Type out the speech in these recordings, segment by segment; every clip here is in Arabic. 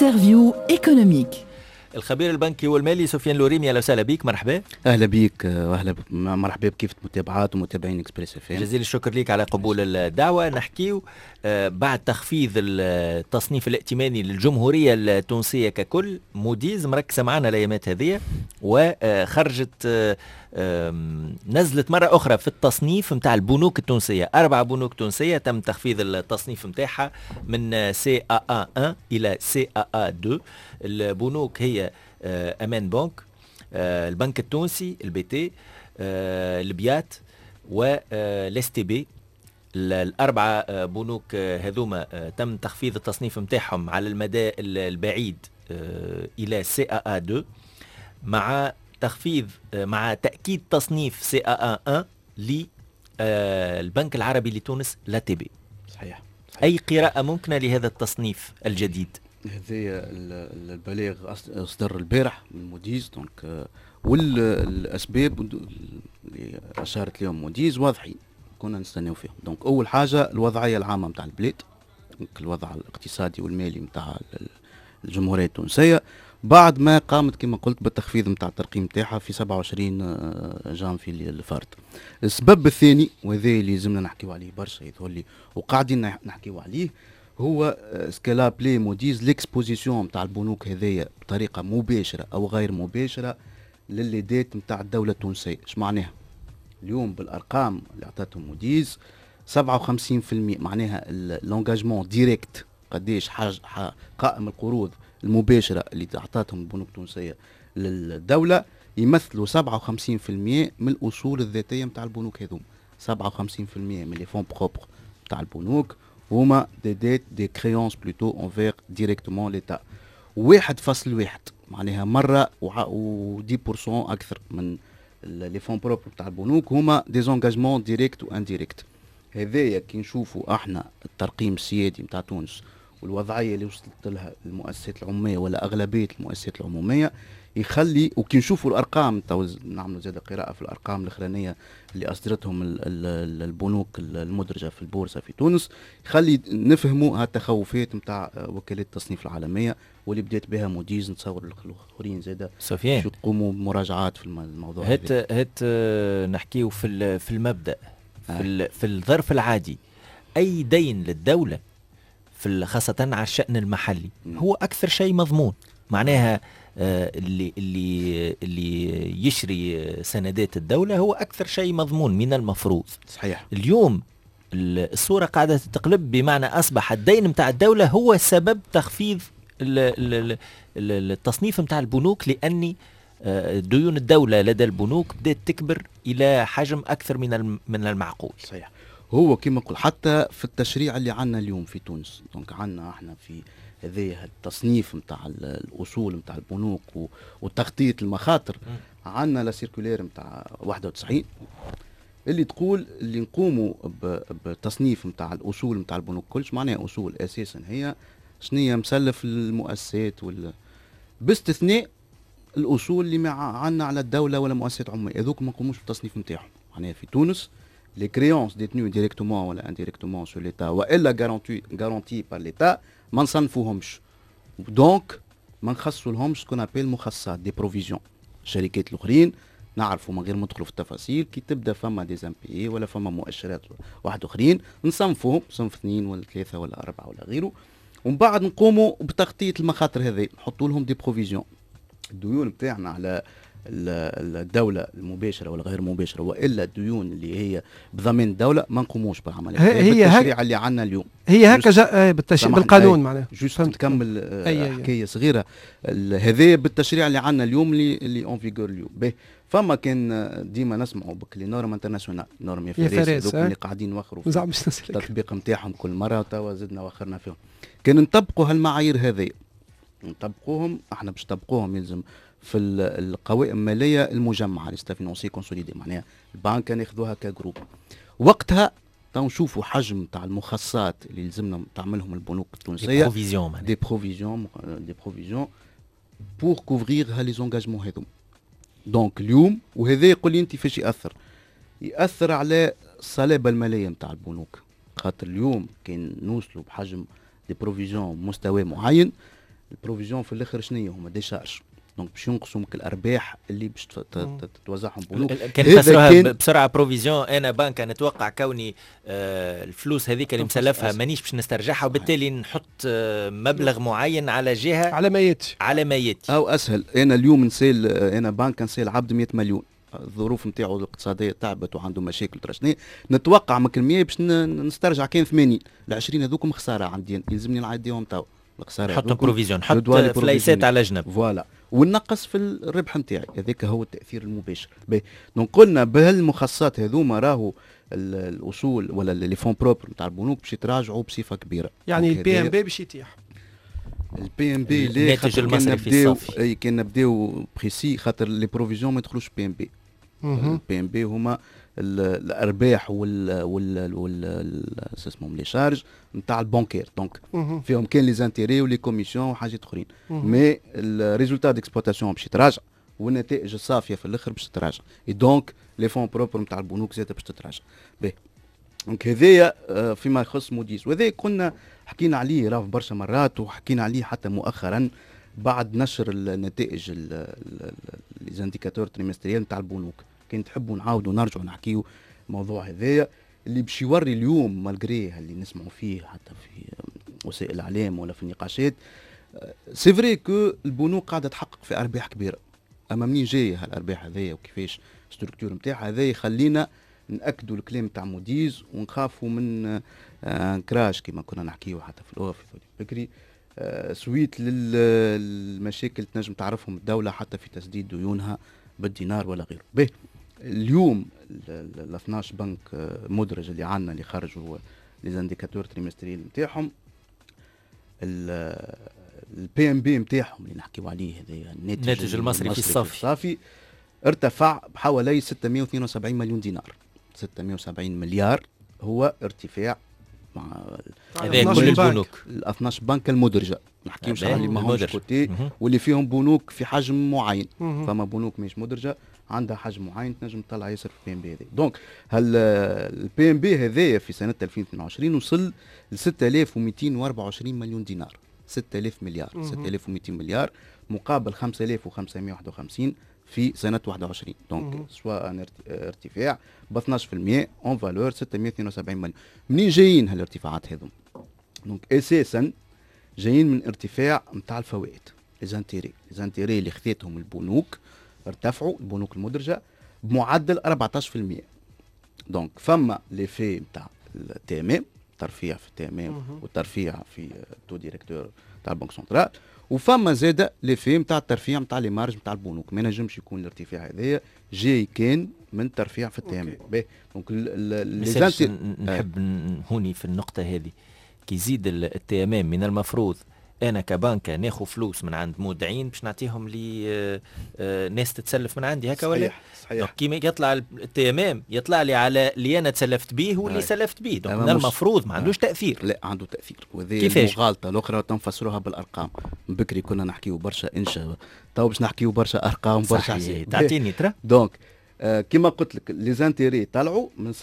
انترفيو ايكونوميك. الخبير البنكي والمالي سفيان لوريمي، اهلا وسهلا بك. مرحبا. اهلا بك واهلا مرحبا بكيف متابعات ومتابعين اكسبريس اف ام. جزيل الشكر لك على قبول الدعوه. نحكيو بعد تخفيض التصنيف الائتماني للجمهوريه التونسيه ككل. موديز مركزه معنا الايامات هذه وخرجت نزلت مرة أخرى في التصنيف متاع البنوك التونسية. 4 بنوك تونسية تم تخفيض التصنيف متاعها من CAA1 إلى CAA2. البنوك هي أمان بنك، البنك التونسي، البي تي، البيات والاس تي بي. ال4 بنوك هذوما تم تخفيض التصنيف متاعهم على المدى البعيد إلى CAA2 مع تخفيض مع تأكيد تصنيف CAA1 للبنك العربي لتونس لا تي بي. صحيح. أي قراءة ممكنة لهذا التصنيف الجديد؟ هذه البلاغ أصدر البارح من موديز دونك، والأسباب اللي أشارت لهم موديز واضحين كنا نستناو فيهم. دونك أول حاجة الوضعية العامة متاع البلاد، الوضع الاقتصادي والمالي متاع الجمهورية التونسية بعد ما قامت كما قلت بالتخفيض متاع الترقيم تاعها في 27 جانفي اللي فارت. السبب الثاني وهذا اللي لازمنا نحكيو عليه برشا يظهر لي وقاعدين نحكيو عليه، هو سكالابلي موديز ليكسبوزيسيون متاع البنوك هذيا بطريقه مباشره او غير مباشره للليدات متاع الدوله التونسيه. اش معناها؟ اليوم بالارقام اللي عطاتهم موديز 57% معناها لونجاجمون ديريكت، قديش قائم القروض المباشرة اللي تعطاتهم البنوك التونسية للدولة يمثلوا 57% من الأصول الذاتية متاع البنوك هذوم. 57% من لي فون بروبر متاع البنوك هما دي ديت دي كريونس بلوتو اونفير ديريكتومون ليتا. 1.1 معناها مرة و 10% أكثر من لي فون بروبر متاع البنوك هما دي زونجاجمون ديريكت و انديريكت. هذايا كي نشوفوا احنا الترقيم السيادي متاع تونس والوضعيه اللي وصلت لها المؤسسات العموميه ولا اغلبيه المؤسسات العموميه يخلي، وكي نشوفوا الارقام نعملوا زاد قراءه في الارقام الاخرانيه اللي اصدرتهم البنوك المدرجه في البورصه في تونس، يخلي نفهموا هالتخوفات نتاع وكالات التصنيف العالميه واللي بدات بها موديز. نتصور الاخرين زاد سفيان شو تقوموا بمراجعات في الموضوع. هات نحكيو في المبدا في الظرف العادي. اي دين للدوله خاصة على الشأن المحلي هو أكثر شيء مضمون. معناها اللي يشري سندات الدولة هو أكثر شيء مضمون من المفروض. صحيح. اليوم الصورة قاعدة تتقلب، بمعنى أصبح الدين متاع الدولة هو سبب تخفيض التصنيف متاع البنوك، لأن ديون الدولة لدى البنوك بدأت تكبر إلى حجم أكثر من المعقول. صحيح. هو كما نقول حتى في التشريع اللي عندنا اليوم في تونس، دونك عندنا احنا في هذه التصنيف نتاع الاصول نتاع البنوك وتخطيط المخاطر، عندنا لا سيركولير نتاع 91 اللي تقول اللي نقوموا بتصنيف نتاع الاصول نتاع البنوك كلش. معناها اصول اساسا هي شنية مسلف المؤسسات باستثناء الاصول اللي عندنا على الدوله ولا مؤسسات عموميه، هذوك ما نقوموش بالتصنيف نتاعهم. معناها في تونس les créances détenues directement ou indirectement sur l'État وإلا garanties par l'État ما نصنفوهمش. دونك ما نخصولهمش سكون ابيل مخصصات دي بروفيزيون. الشركات الاخرين نعرفوا من غير ما ندخلوا في التفاصيل كي تبدا فما دي زامبي ولا فما مؤشرات واحد اخرين نصنفوهم صنف 2 ولا 3 ولا 4 ولا غيره، ومن بعد نقوموا بتغطيه المخاطر هذه، نحطوا لهم دي بروفيزيون. الديون بتاعنا على الدولة المباشرة ولا غير مباشرة وإلا الديون اللي هي بضمان الدولة ما نقوموش بالعملية. هي بالتشريع اللي عنا اليوم هي هكا بالقانون. معناها جوست نكمل حكاية صغيرة. هذه بالتشريع اللي عنا اليوم اللي اون فيغور اليوم. فما كان ديما نسمعوا بك لي نورم انترناسيونال نورم يا فارس دوك اللي قاعدين نوخروا التطبيق نتاعهم كل مرة توا زدنا وخرنا فيهم. كان نطبقوا هالمعايير هذه نطبقوهم احنا باش نطبقوهم يلزم في القوائم الماليه المجمعه لستا فينونسي كونسوليدي. معناها البنك كان ياخذوها كجروب. وقتها نشوفوا حجم تاع المخصصات اللي لازمنا تعملهم البنوك التونسيه دي بروفيزيون بور كوفرير هالي زونجاجمون هذوم. دونك اليوم وهذا يقول لي انت فاش ياثر على الصلابه الماليه نتاع البنوك، خاطر اليوم كان نوصلوا بحجم دي بروفيزيون مستوى معين البروفيزيون في الاخر شنو هما دي شارج، دونك باش ينقصوا منك الارباح اللي باش توزعهم بنوك. كان تفسروها بسرعه بروفيزيون، انا بنك نتوقع كوني الفلوس هذيك اللي مسلفها مانيش باش نسترجعها، وبالتالي نحط مبلغ معين على جهه على ما ياتي او اسهل. انا اليوم نسال، انا بنك نسال عبد 100 مليون، الظروف نتاعو الاقتصاديه تعبت وعنده مشاكل ترشني، نتوقع من المية باش نسترجع كان 80 ال 20 هذوكم خساره عندي، يلزمني نعديهم تو الخساره. نحط بروفيزيون، نحط فليسات على جنب، فوالا، ونقص في الربح نتاعي، هذاك هو التاثير المباشر. دونك قلنا بهالمخصصات هذوما راهو الاصول ولا لي فون بروبر نتاع البنوك باش يتراجعوا بصفه كبيره. يعني البي ام بي باش يتيح، البي ام بي ليه؟ الناتج المصرفي الصافي. اي كان نبداو بريسي، خاطر لي بروفيزيون ما يدخلوش بي ام بي. البي ام بي هما الارباح اسمهم لي شارج نتاع البنكير، دونك فيهم كان لي زانتيري ولي كوميسيون وحاجات اخرين، مي الريزولتا ديكسبلوطاسيون باش يتراجع والنتائج الصافيه في الاخر باش تتراجع، اي دونك لي فون بروبر نتاع البنوك زاد باش تتراجع. دونك هذايا فيما يخص موديز، وهذا كنا حكينا عليه راه برشا مرات، وحكينا عليه حتى مؤخرا بعد نشر النتائج لي زانديكاتور تريمستريال نتاع البنوك. كان تحبوا نعاودوا نرجعوا نحكيوا الموضوع هذايا اللي باش يوري اليوم مالغري اللي نسمعوا فيه حتى في وسائل الاعلام ولا في النقاشات، سي فري كو البنوك قاعده تحقق في ارباح كبيره، اما منين جايه هالارباح هذيا وكيفاش ستركتور نتاعها، هذا يخلينا ناكدوا الكلام تاع موديز ونخافوا من كراش كما كنا نحكيوا حتى في الاوف بكري، سويت للمشاكل تنجم تعرفهم الدوله حتى في تسديد ديونها بالدينار ولا غيره. به اليوم ال 12 بنك مدرج اللي عندنا اللي خرجوا لي زانديكاتور تريمستريال نتاعهم، البي ام بي نتاعهم اللي نحكيو عليه هذا الناتج المصرفي الصافي ارتفع بحوالي 672 مليون دينار، 670 مليار هو ارتفاع مع هذا كل البنوك ال 12 بنك المدرجه، نحكيوش على اللي ماهوش كوتي واللي فيهم بنوك في حجم معين، فما بنوك مش مدرجه عندها حجم معين تنجم تطلع ياسر في البي ام بي هذا. دونك البي ام بي هذايا في سنه 2022 وصل ل 6224 مليون دينار، 6000 مليار 6200 مليار مقابل 5551 في سنه 21، دونك سواء ارتفاع ب 12% اون فالور 672 مليون. منين جايين هالارتفاعات هذم؟ دونك اساسا جايين من ارتفاع نتاع الفوائد، ليزانتيري اللي خذيتهم البنوك ارتفعوا، البنوك المدرجه بمعدل 14%. دونك فما ليفي نتاع التامام، ترفيع في التامام والترفيع في تو ديريكتور تاع البنك سنترال، وفما زاد ليفي نتاع الترفيع نتاع لي مارج نتاع البنوك. ما نجمش يكون الارتفاع هذايا جاي كان من ترفيع في التامام. دونك نحب هوني في النقطه هذه، كي يزيد التامام من المفروض انا كبنكه ناخذ فلوس من عند مودعين باش نعطيهم لي ناس تتسلف من عندي هكا ولا؟ صحيح. كيما يطلع التمام يطلع لي على اللي انا تسلفت به واللي سلفت به، دونك من المفروض ما عندوش تاثير. لا عنده تاثير، وهذه المغالطه الاخرى تنفسروها بالارقام. من بكري كنا نحكيو برشا انشاء، تو باش نحكيو برشا ارقام برشا حساب. تعطيني ترى دونك كما قلت لك لي زانتيري طلعوا من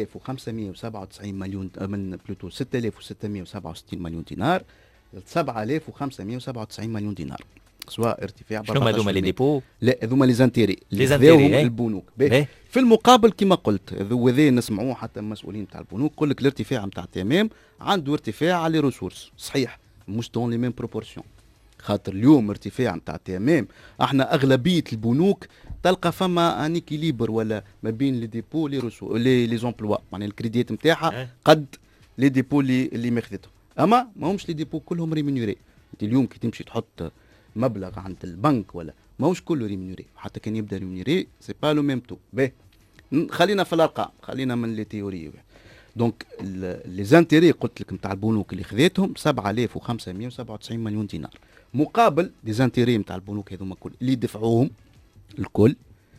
7597 مليون، من بلوتو 6667 مليون دينار ل 7597 مليون دينار، سواء ارتفاع. شنو هذوما لي ديبو؟ لا هذوما لي زانتيري اللي خذاوهم البنوك. في المقابل كما قلت وذا نسمعوه حتى المسؤولين تاع البنوك، يقول لك الارتفاع نتاع التمام عنده ارتفاع على ريسورس، صحيح مش دون لي ميم بروبورسيون، خاطر اليوم ارتفاع نتاع التمام احنا اغلبيه البنوك تلقى فما ان اكيليبر ولا ما بين لي ديبو لي زومبلوا، معناها الكريديت نتاعها قد لي ديبو اللي ماخذتهم، اما ماهمش لي ديبو كلهم ريمونيري. انت اليوم كي تمشي تحط مبلغ عند البنك ولا ماهوش كله ريمونيري، حتى كان يبدا ريمونيري سي با لو ميم تو. خلينا في الارقام، خلينا من لي تيوري. دونك لي زانتيري قلت لك نتاع البنوك اللي خذيتهم 7597 مليون دينار، مقابل لي زانتيري نتاع البنوك هذوما الكل اللي دفعوهم الكل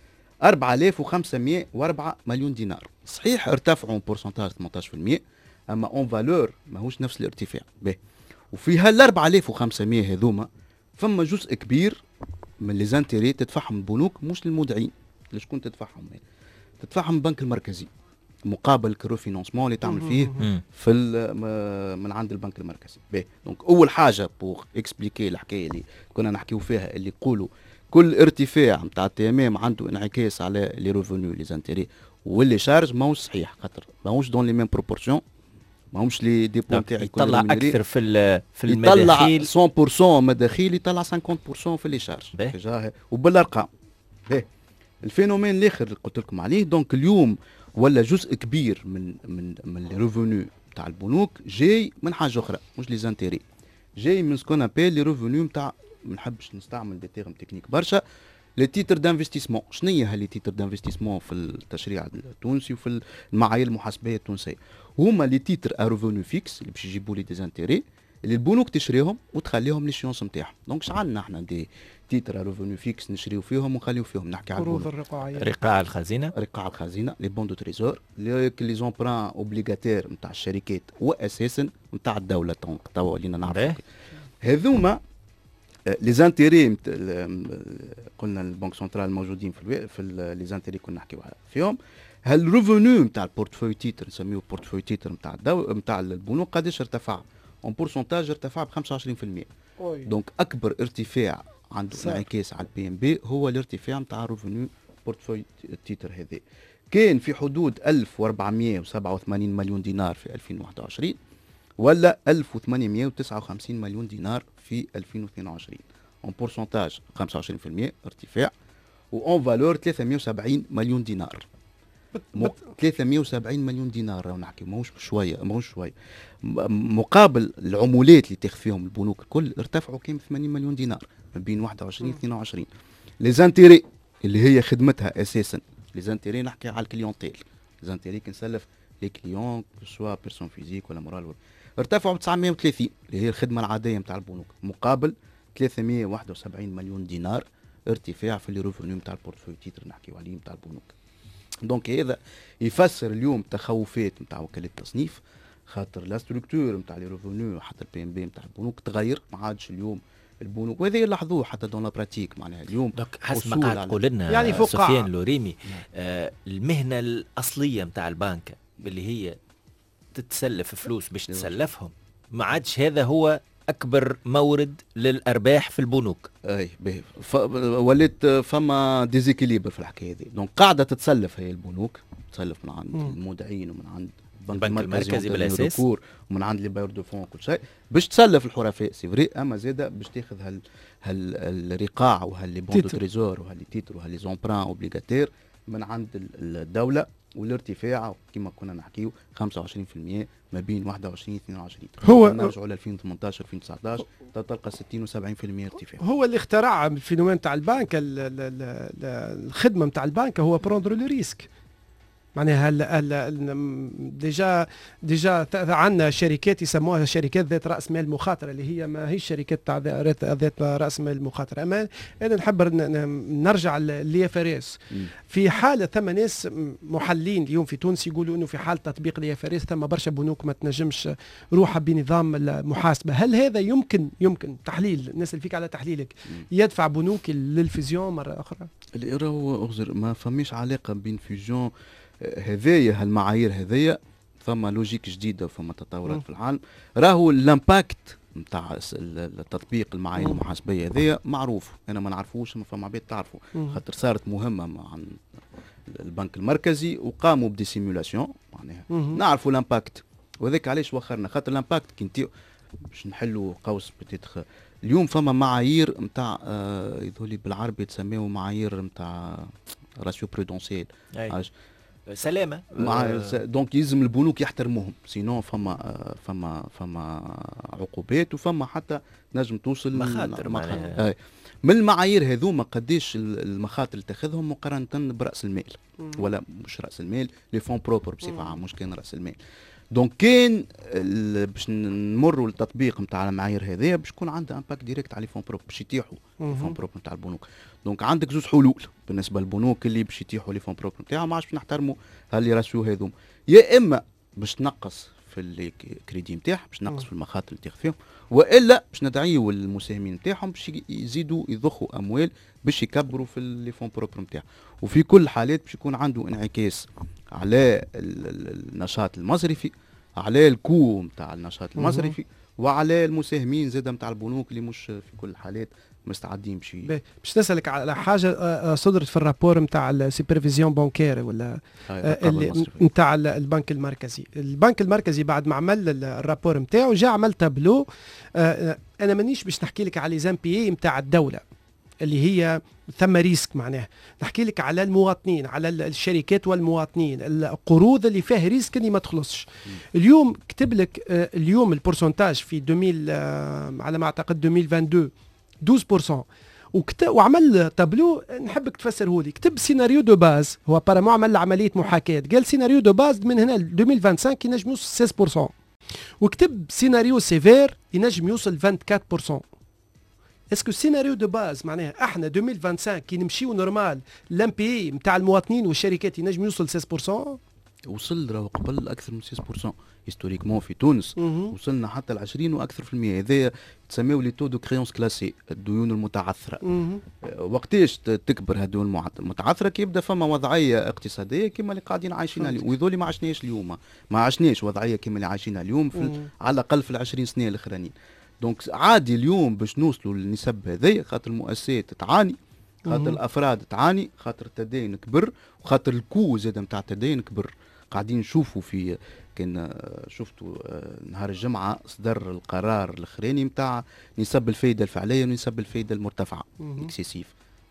4504 مليون دينار. صحيح ارتفعوا بورسنتاج 18%، اما اون فالور ماهوش نفس الارتفاع. وفي هال 4500 هذوما فما جزء كبير من لي زانتيري تدفعهم البنوك مش للمودعين، لشكون تدفعهم؟ تدفعهم البنك المركزي. مقابل الريفينونسمون اللي تعمل فيه في من عند البنك المركزي. باهي دونك اول حاجه بور اكسبليكي الحكايه اللي كنا نحكيو فيها، اللي يقولوا كل ارتفاع نتاع التي ام ام عنده انعكاس على لي ريفوني لي زانتيري واللي شارج، ماهوش صحيح، خاطر ماهوش دون لي ميم بروبورسيون، ماهوش لي ديبو نتاعي يطلع اكثر في المداخيل، يطلع 100% مداخيل، يطلع 50% في لي شارج وبالارقام. باهي الفينومين الاخر اللي قلت لكم عليه، دونك اليوم ولا جزء كبير من لي ريفوني تاع البنوك جاي من حاجه اخرى، مش لي زانتيري، جاي من سكون ابيل لي ريفوني نتاع، ما نحبش نستعمل دي تيرم تكنيك برشا، لي تيتر دانفستيسمون. شنو هي هاللي تيتر دانفستيسمون في التشريع التونسي وفي المعايير المحاسبيه التونسيه؟ هما لي تيتر ا ريفوني فيكس اللي باش يجيبوا لي دي زانتيري اللي البنوك تشريهم وتخليهم ليشيونس نتاعهم. دونك شعلنا احنا دي تيتر ا ريفوني فيكس نشريو فيهم ونخليو فيهم، نحكي على قروض الرقاعيه، رقاع الخزينه، لي بون دو تريزور، لي زومبران اوبليغاتير نتاع الشركات واساسا نتاع الدوله. توا ولينا نعرف هذوما لي زانتيري قلنا البنك سنترال موجودين في لي زانتيري كنا نحكيو فيهم. هالريفوني نتاع البورتفوي تيتر نسميوه بورتفوي تيتر نتاع نتاع البنوك قداش ارتفع؟ اون بورسونتاج ارتفع ب 25%. دونك اكبر ارتفاع عنده انعكاس على البي ام بي هو الارتفاع نتاع ريفوني بورتفوي تيتر. هذا كان في حدود 1487 مليون دينار في 2021 ولا 1859 مليون دينار في 2022. اون بورسونتاج 25% ارتفاع، وان فالور 370 مليون دينار. 370 مليون دينار راهو نحكي، ماهوش شويه. مقابل العمولات اللي تاخذ فيهم البنوك الكل ارتفعوا كان 80 مليون دينار ما بين 21 و 22. لي زانتيري اللي هي خدمتها اساسا، لي زانتيري نحكي على الكليونتيل، لي زانتيري كنسلف لي كليون سواء بيرسون فيزيك ولا مورال، ارتفعوا ب 930 اللي هي الخدمه العاديه نتاع البنوك، مقابل 371 مليون دينار ارتفاع في لي ريفوني نتاع البورتفوي تيتر نحكيو عليه نتاع البنوك. دونك هذا يفسر اليوم تخوفات نتاع وكالة التصنيف، خاطر لا ستركتور نتاع لي ريفوني حتى البي ام بي نتاع البنوك تغير، ما عادش اليوم البنوك، وهذا يلاحظوه حتى دون لا براتيك معناها اليوم. دونك حسب ما قاعد تقول لنا يعني سفيان لوريمي، المهنه الاصليه نتاع البنك اللي هي تتسلف فلوس باش تسلفهم، ما عادش هذا هو اكبر مورد للارباح في البنوك. اي باهي وليت فما ديزيكيليبر في الحكايه هذه. دونك قاعده تتسلف هي البنوك، تسلف من عند المودعين ومن عند البنك المركزي بالاساس ومن عند لي باير دو فون كل شيء باش تسلف الحرفاء سي فري، اما زاده باش تاخذ الرقاع وهاللي بون دو تريزور وهاللي تيتر وهاللي زومبران اوبليغاتير من عند الدوله، والارتفاع كما كنا نحكيو 25% ما بين 21 و 22. هو نرجعوا ل 2018 2019 تلقى 60 و 70% ارتفاع. هو اللي اخترع الفينومين تاع البنك، الخدمه نتاع البنك هو بروندر لو ريسك. معناها ديجا عندنا شركات يسموها شركات ذات راس مال مخاطره، اللي هي ما هي شركات تاع ذات راس مال مخاطره. اما انا نحب نرجع لليافاريس. في حاله ثم ناس محلين اليوم في تونس يقولوا انه في حال تطبيق اليافاريس ثم برشا بنوك ما تنجمش روحها بنظام المحاسبه. هل هذا يمكن تحليل الناس اللي فيك على تحليلك يدفع بنوك للفيزيون مره اخرى؟ اللي راهو اغزر ما فماش علاقه بين فيزيون هذايا، هالمعايير هذايا ثم لوجيك جديده وثم تطورات في العالم. راهو الامباكت نتاع التطبيق المعايير المحاسبيه هذايا معروف، انا ما نعرفوش اما فما عباد تعرفوا، خاطر صارت مهمه مع البنك المركزي وقاموا بدي سيمولاسيون معناها نعرفوا الامباكت، وذاك علاش وخرنا، خاطر الامباكت كنتي باش نحلوا قوس بتيتخ. اليوم فما معايير نتاع يظهر بالعربي تسميو معايير نتاع راسيو برودونسيال سلامه دونك يلزم البنوك يحترموهم، سينو فما عقوبات وفما حتى نجم توصل مخاطر. من المعايير هذوما قديش المخاطر اللي تاخذهم مقارنه براس المال، ولا مش راس المال لي فون بروبر بصفه عامه، مش كان راس المال. دونك كان باش نمروا للتطبيق نتاع المعايير هذيا باش يكون عندها امباكت ديريكت على لي فون بروبر باش يتيحوا لي فون بروبر نتاع البنوك. دونك عندك زوج حلول بالنسبه للبنوك اللي باش يتيحوا لي فون بروبر نتاعهم، ما عادش باش نحترموا هاللي راسيو هذوما، يا اما باش تنقص في الكريدي نتاعها، باش تنقص في المخاطر اللي تاخذ فيهم، والا باش ندعيوا المساهمين نتاعهم باش يزيدوا يضخوا اموال باش يكبروا في لي فون بروبر نتاعهم. وفي كل الحالات باش يكون عنده انعكاس على النشاط المصرفي، على الكو نتاع النشاط المصرفي، وعلى المساهمين زاد نتاع البنوك اللي مش في كل الحالات مستعدين باش نسالك على حاجه صدرت في الرابور نتاع السوبرفيزيون بانكير ولا اللي نتاع البنك المركزي. البنك المركزي بعد ما عمل الرابور نتاعو جا عمل تابلو. انا مانيش باش نحكي لك على لي نتاع الدوله اللي هي ثم ريسك، معناها نحكي لك على المواطنين، على الشركات والمواطنين، القروض اللي فيها ريسك اللي ما تخلصش. اليوم كتب لك اليوم البورسنتاج في 2000 على ما اعتقد 2022 12%، وعمل تابلو نحبك تفسره لي. كتب سيناريو دو باز، هو بارامون عمل عمليه محاكاه، قال سيناريو دو باز من هنا ل 2025 ينجم يوصل 16%، وكتب سيناريو سيفير ينجم يوصل 24%. اسكو السيناريو دو باز معناها احنا 2025 كي نمشيو نورمال الام بي اي نتاع المواطنين والشركات ينجم يوصل 16%؟ وصل راهو قبل اكثر من 6% هيستوريكمون في تونس. وصلنا حتى ل 20 واكثر في المية. هذا تسميو لي تو دو كريونس كلاسي، الديون المتعثره. وقتاش تكبر هالديون المتعثره؟ كي يبدا فما وضعيه اقتصاديه كما اللي قاعدين عايشينها اليوم، وذولي ما عشناش اليوم، ما عشناش وضعيه كما اللي عايشينها اليوم على الاقل في ال20 سنه الاخرانيين. دونك عادي اليوم باش نوصلوا للنسب هذه، خاطر المؤسسات تعاني، خاطر الافراد تعاني، خاطر التدين كبر، وخاطر الكو زاد نتاع التدين كبر. قاعدين نشوفوا في كان شفتوا نهار الجمعه صدر القرار الاخراني نتاع نسب الفائده الفعليه ونسب الفائده المرتفعه اكسيسيف.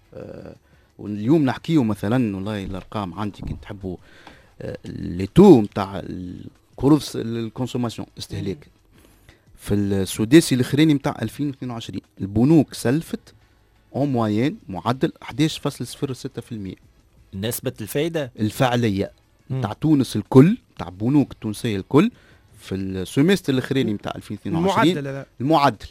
واليوم نحكيو مثلا والله الارقام عندي كنت تحبوا لي تو نتاع القروض الكونسوماسيون استهلاك في السداسي الاخراني نتاع 2022 البنوك سلفت اون موين معدل 11.06%. نسبة الفائدة الفعلية تاع تونس الكل، تاع بنوك التونسية الكل في السيمستر الاخراني نتاع 2022 المعدل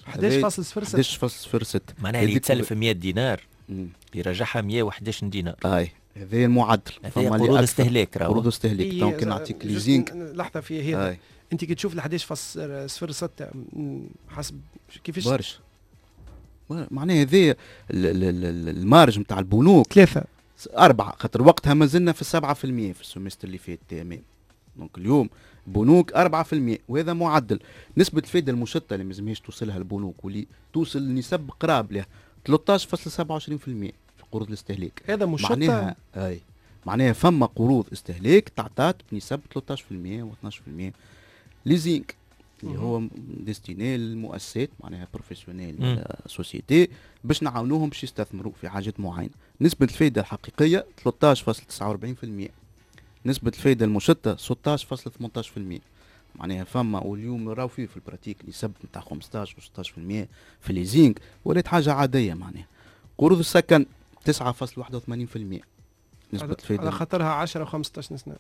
11.06. معناها اللي يتسلف 100 دينار يرجعها 111 دينار. هذا المعدل. هذا قروض استهلاك، راهو قروض استهلاك. دونك نعطيك ليزينغ لحظة في هذا. انت كي تشوف ال 11.06 حسب كيفاش برشا، معناها هذا المارج نتاع البنوك 3 4، خاطر وقتها ما زلنا في 7% في السمستر اللي فات تمام. دونك اليوم بنوك 4%، وهذا معدل. نسبة الفائدة المشتة اللي مازمهاش توصلها البنوك واللي توصل نسب قراب له 13.27% في قروض الاستهلاك. هذا مشتة معناها فما قروض استهلاك تعطات بنسب 13% و12%. ليزينغ اللي هو ديستيني للمؤسسات معناها بروفيسيونيل سوسيتي باش نعاونوهم باش يستثمروا في حاجات معينه. نسبه الفائده الحقيقيه 13.49%، نسبه الفائده المشتة 16.18%. معناها فما واليوم راهو فيه في البراتيك نسب نتاع 15 و 16% في ليزينغ، ولات حاجه عاديه. معناها قروض السكن 9.81% نسبه الفائده، على خاطرها 10 و 15 سنه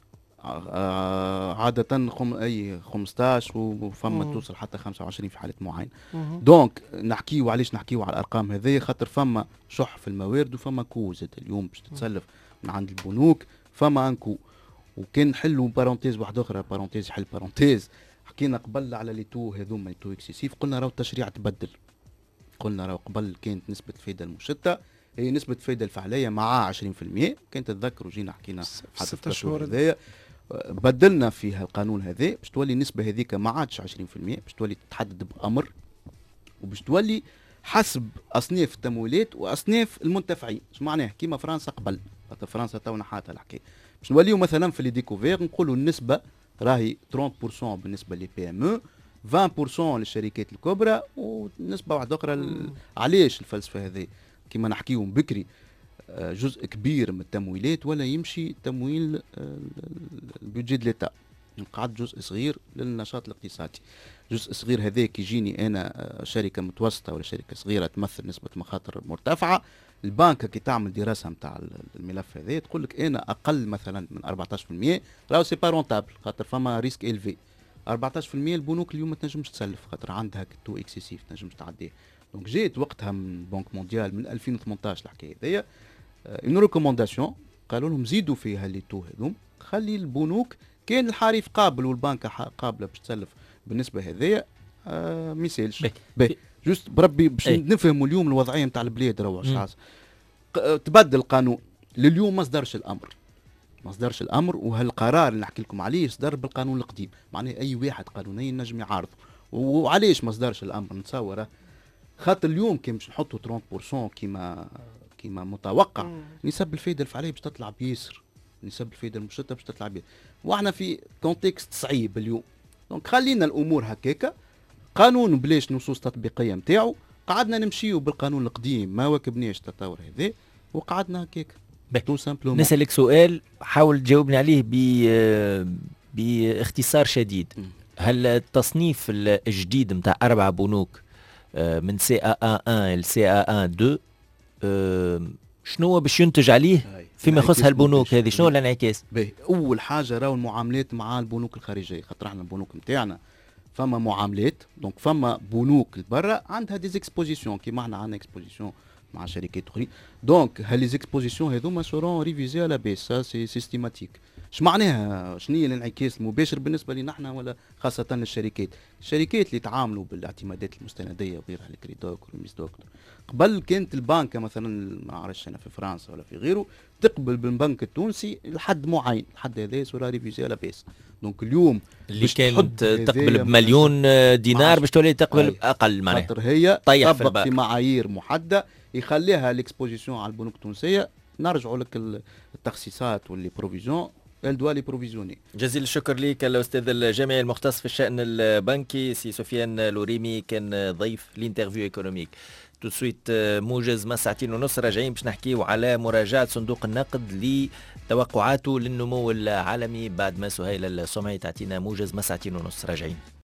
عادة أي 15 وفما توصل حتى 25 في حالات معينة. دونك نحكيو علاش نحكيو على الأرقام هذه، خاطر فما شح في الموارد وفما كو زاد اليوم باش تتسلف من عند البنوك، فما انكو. وكان نحلوا بارونتيز واحدة أخرى، بارونتيز حل بارونتيز. حكينا قبل على لي تو هذوما لي تو اكسيسيف، قلنا راهو التشريع تبدل. قلنا راهو قبل كانت نسبة الفائدة المشتة هي نسبة الفائدة الفعلية مع 20%، كانت تتذكروا جينا حكينا حتى 6 شهور هذايا. بدلنا فيها القانون هذا باش تولي النسبة هذيك ما عادش 20%، باش تولي تتحدد بأمر، وباش تولي حسب أصناف التمويلات وأصناف المنتفعين. اش معناه؟ كيما فرنسا قبل، خاطر فرنسا تو نحاتها الحكاية. باش نوليو مثلا في لي ديكوفير نقولوا النسبة راهي 30% بالنسبة لي بي ام او، 20% للشركات الكبرى، ونسبة واحدة أخرى. علاش الفلسفة هذه؟ كيما نحكيو بكري جزء كبير من التمويلات ولا يمشي تمويل البيدجي دو ليتا، نقعد جزء صغير للنشاط الاقتصادي. جزء صغير هذاك يجيني انا شركه متوسطه ولا شركه صغيره تمثل نسبه مخاطر مرتفعه، البنك كي تعمل دراسه نتاع الملف هذا تقول لك انا اقل مثلا من 14% راهو سي با رونتابل، خاطر فما ريسك الفي. 14% البنوك اليوم ما تنجمش تسلف، خاطر عندها تو اكسيسيف تنجمش تعديه. دونك جيت وقتها من بنك مونديال من 2018 الحكايه هذيا اون ريكومونداسيون، قالوا لهم زيدوا فيها لي تو هذوم، خلي البنوك كان الحريف قابل والبنك قابله باش تسلف بالنسبه هذيا ما يسالش. جوست بربي باش نفهموا اليوم الوضعيه نتاع البلاد. روح تبدل القانون لليوم ما صدرش الامر، ما صدرش الامر، وهالقرار اللي نحكي لكم عليه صدر بالقانون القديم، معناه اي واحد قانونيا نجم يعارضه. وعليش ما صدرش الامر نتصوره؟ خاطر اليوم كي باش نحطوا 30% كيما متوقع، نسب الفايده الفعليه باش تطلع بيسر، نسب الفايده المشتته باش تطلع بيسر، واحنا في كونتكست صعيب اليوم. دونك خلينا الامور هكاكا، قانون بلاش نصوص تطبيقيه نتاعو، قعدنا نمشيو بالقانون القديم ما واكبناش التطور هذا، وقعدنا هكاك تو سامبلومون. نسألك سؤال حاول تجاوبني عليه باختصار شديد. هل التصنيف الجديد نتاع 4 بنوك من CAA 1 ل CAA 2 شنو باش ينتج عليه فيما يخص هالبنوك هذه؟ شنو الانعكاس؟ اول حاجه راهو المعاملات مع البنوك الخارجيه، خاطر احنا البنوك نتاعنا فما معاملات، دونك فما بنوك برا عندها دي اكسبوزيسيون كيما احنا عندنا اكسبوزيسيون مع شركات اخرين. دونك هاليزيكسبوزيسيون هذوما سورون ريفيزي على بيس، سا سي سيستيماتيك. اش معناها؟ شنو هي الانعكاس المباشر بالنسبه لنا احنا ولا خاصه للشركات؟ الشركات اللي تعاملوا بالاعتمادات المستنديه وغيرها، الكريدوك والميزدوك، قبل كانت البنكه مثلا ما عرفتش انا في فرنسا ولا في غيره تقبل بالبنك التونسي لحد معين، لحد هذا سورا ريفيزي على بيس. دونك اليوم اللي كانت تقبل بمليون دينار باش تولي تقبل اقل، معناها خاطر هي طبق في معايير محدده يخليها الاكسبوزيسيون على البنوك التونسيه. نرجعوا لك التخصيصات واللي بروفيزيون الدوالي بروفيزيوني. جزيل الشكر لك الاستاذ الجامعي المختص في الشان البنكي سي سفيان لوريمي، كان ضيف لانترفيو ايكونوميك. تو سويت موجز ما ساعتين ونص راجعين باش نحكيو على مراجعه صندوق النقد لتوقعاته للنمو العالمي بعد ما سهيل السمعي تعطينا موجز ما ساعتين ونص. راجعين.